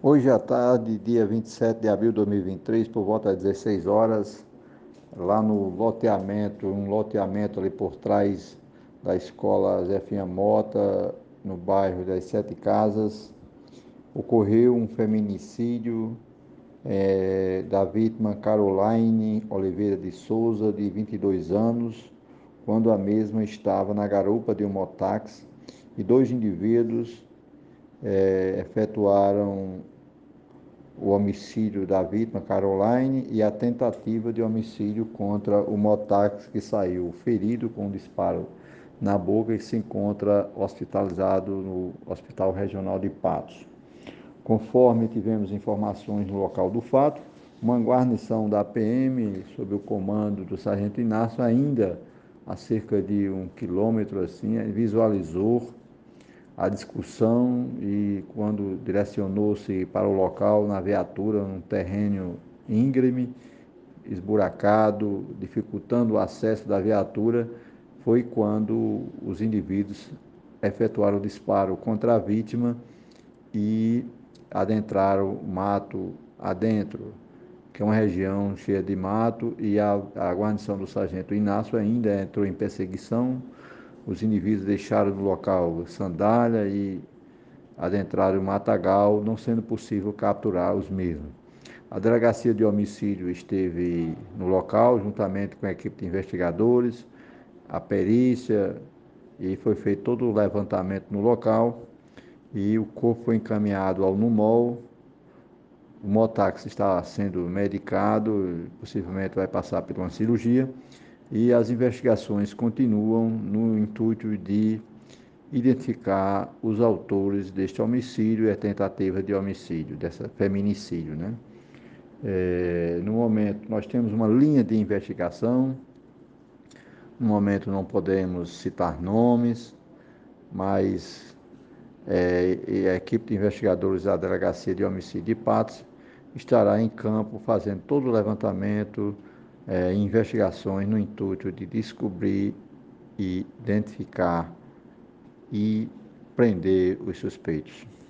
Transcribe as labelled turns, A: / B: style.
A: Hoje à tarde, dia 27 de abril de 2023, por volta das 16 horas, lá no loteamento, um loteamento ali por trás da escola Zefinha Mota, no bairro das Sete Casas, ocorreu um feminicídio da vítima Caroline Oliveira de Souza, de 22 anos, quando a mesma estava na garupa de um mototáxi e dois indivíduos efetuaram o homicídio da vítima, Caroline, e a tentativa de homicídio contra o mototáxi que saiu ferido com um disparo na boca e se encontra hospitalizado no Hospital Regional de Patos. Conforme tivemos informações no local do fato, uma guarnição da PM, sob o comando do sargento Inácio, ainda a cerca de 1 quilômetro assim, visualizou a discussão e quando direcionou-se para o local na viatura, num terreno íngreme, esburacado, dificultando o acesso da viatura, foi quando os indivíduos efetuaram o disparo contra a vítima e adentraram o mato adentro, que é uma região cheia de mato, e a guarnição do sargento Inácio ainda entrou em perseguição. Os indivíduos deixaram do local sandália e adentraram o matagal, não sendo possível capturar os mesmos. A delegacia de homicídio esteve no local, juntamente com a equipe de investigadores, a perícia, e foi feito todo o levantamento no local, e o corpo foi encaminhado ao NUMOL. O mototáxi está sendo medicado, possivelmente vai passar por uma cirurgia, e as investigações continuam no intuito de identificar os autores deste homicídio e a tentativa de homicídio, dessa feminicídio, né? No momento, nós temos uma linha de investigação. No momento, não podemos citar nomes, mas a equipe de investigadores da Delegacia de Homicídio de Patos estará em campo fazendo todo o levantamento e investigações no intuito de descobrir, identificar e prender os suspeitos.